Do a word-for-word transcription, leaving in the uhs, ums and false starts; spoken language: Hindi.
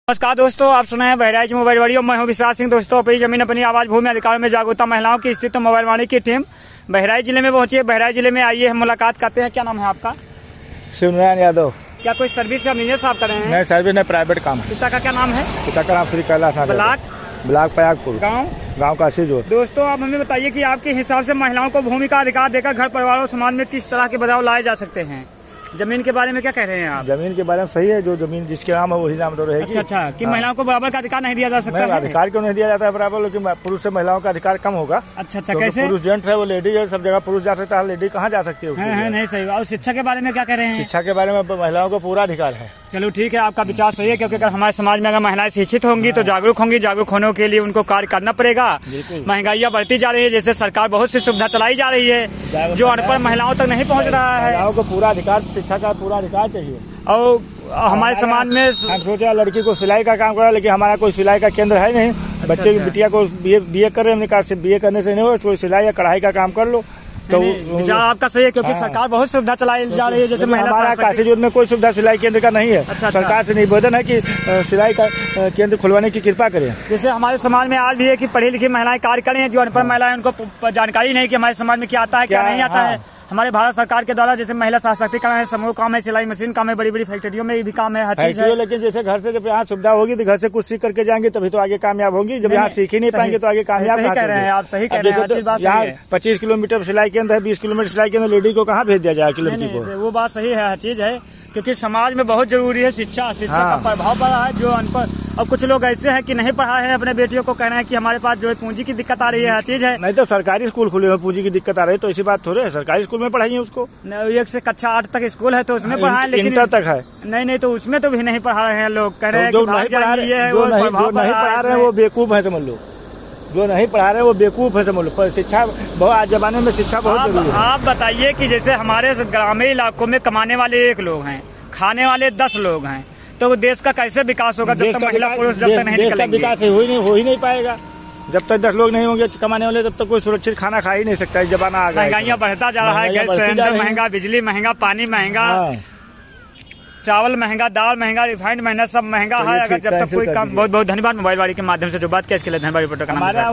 नमस्कार दोस्तों, आप सुना है बहराइच मोबाइल वाड़ी और मैं हूं विश्वास सिंह। दोस्तों, अपनी जमीन अपनी आवाज भूमि अधिकार में जागरूकता महिलाओं की स्थिति मोबाइल वाणी की टीम बहराइच जिले में पहुंची है। बहराइच जिले में आइए, हम मुलाकात करते हैं। क्या नाम है आपका? शिवनारायण यादव। क्या कोई सर्विस या बिजनेस आप कर रहे हैं? नहीं, सर्विस नहीं, प्राइवेट काम है। पिता का क्या नाम है? पिता का नाम श्री कैलाश नाथ। ब्लॉक ब्लॉक प्रयागपुर, गाँव गाँव काशी जोत। दोस्तों, आप हमें बताइए कि आपके हिसाब से महिलाओं को भूमि का अधिकार देकर घर परिवार और समाज में किस तरह के बदलाव लाए जा सकते हैं? जमीन के बारे में क्या कह रहे हैं आप? जमीन के बारे में सही है, जो जमीन जिसके नाम है वही नाम तो रहेगी। अच्छा अच्छा कि हाँ। महिलाओं को बराबर का अधिकार नहीं दिया जा सकता है? अधिकार क्यों नहीं दिया जाता है बराबर, लेकिन पुरुष से महिलाओं का अधिकार कम होगा। अच्छा अच्छा, कैसे? पुरुष जेंट्स है, वो लेडी है, सब जगह पुरुष जा सकता है, लेडी कहाँ जा सकती है? है, है, नहीं सही। और शिक्षा के बारे में क्या कह रहे हैं? शिक्षा के बारे में महिलाओं को पूरा अधिकार है। चलो ठीक है, आपका विचार सही है, क्योंकि अगर हमारे समाज में अगर महिलाएं शिक्षित होंगी तो जागरूक होंगी। जागरूक होने के लिए उनको कार्य करना पड़ेगा। महंगाइयाँ बढ़ती जा रही है, जैसे सरकार बहुत सी सुविधा चलाई जा रही है जो अनपढ़ महिलाओं तक नहीं पहुंच रहा है। महिलाओं को पूरा अधिकार, शिक्षा का पूरा अधिकार चाहिए। और हमारे समाज में हम सोचा लड़की को सिलाई का काम करा, लेकिन हमारा कोई सिलाई का केंद्र है नहीं। अच्छा, बच्चे की अच्छा। बिटिया को बीए बीए कर रहे हैं, हमने कहा बीए करने से नहीं हो, कोई सिलाई या कढ़ाई का काम कर लो। तो विचार आपका सही है, क्योंकि हाँ। सरकार बहुत सुविधा चलाई जा रही है, जैसे महिला हमारा काशी जोत में कोई सुविधा सिलाई केंद्र का नहीं है। अच्छा, सरकार से निवेदन है कि सिलाई का केंद्र खुलवाने की कृपा करें। जैसे हमारे समाज में आज भी है कि पढ़ी लिखी महिलाएं कार्य करें हैं, जो अनपढ़ महिलाएं उनको जानकारी नहीं कि हमारे समाज में क्या आता है क्या, क्या नहीं आता हाँ। है। हमारे भारत सरकार के द्वारा जैसे महिला सशक्तिकरण है, समूह काम है, सिलाई मशीन काम है, बड़ी बड़ी फैक्ट्रियों में भी काम है, हर चीज है। लेकिन जैसे घर से जब यहाँ सुविधा होगी तो घर से कुछ सीख करके जाएंगे तभी तो आगे कामयाब होंगी। जब यहाँ सीख ही नहीं पाएंगे तो आगे कामयाब कह रहे हैं आप, सही कह रहे हैं। यहाँ पच्चीस किलोमीटर सिलाई केंद्र है, बीस किलोमीटर सिलाई केंद्र, लेडी को कहाँ भेज दिया जाए किलोमीटर को? वो बात सही है, हर चीज है, क्योंकि समाज में बहुत जरूरी है शिक्षा। शिक्षा हाँ। का प्रभाव पड़ा है जो अनपढ़, और कुछ लोग ऐसे हैं कि नहीं पढ़ा है, अपने बेटियों को कह रहे हैं कि हमारे पास जो है पूंजी की दिक्कत आ रही है, हर चीज है। नहीं तो सरकारी स्कूल खुले हुए पूंजी की दिक्कत आ रही है तो ऐसी बात थोड़ी है। सरकारी स्कूल में पढ़ाइए उसको। एक से कक्षा आठ तक स्कूल है तो उसमें पढ़ाएं, लेकिन इंटर तक है। नहीं नहीं तो उसमें तो भी नहीं पढ़ा रहे हैं लोग, कह रहे हैं जो नहीं पढ़ा रहे हैं वो बेवकूफ है, समझ लो। जो नहीं पढ़ा रहे वो बेवकूफ है, समझ लो। शिक्षा बहुत, आज जमाने में शिक्षा बहुत जरूरी है। आप बताइए कि जैसे हमारे ग्रामीण इलाकों में कमाने वाले एक लोग हैं, खाने वाले दस लोग हैं, तो देश का कैसे विकास होगा जब तक महिला पुरुष जब तक नहीं निकलेंगे? विकास हो ही नहीं हो ही नहीं पाएगा जब तक दस लोग नहीं होंगे कमाने वाले, तब तक कोई सुरक्षित खाना खा ही नहीं सकता। इस जमाना आ गया, महंगाइयाँ बढ़ता जा रहा है, गैस सिलेंडर महंगा, बिजली महंगा, पानी महंगा, चावल महंगा, दाल महंगा, रिफाइंड महंगा, सब महंगा है। अगर जब तक कोई काम। बहुत बहुत धन्यवाद मोबाइल वाड़ी के माध्यम से जो बात किया इसके लिए धन्यवाद। रिपोर्टर का नाम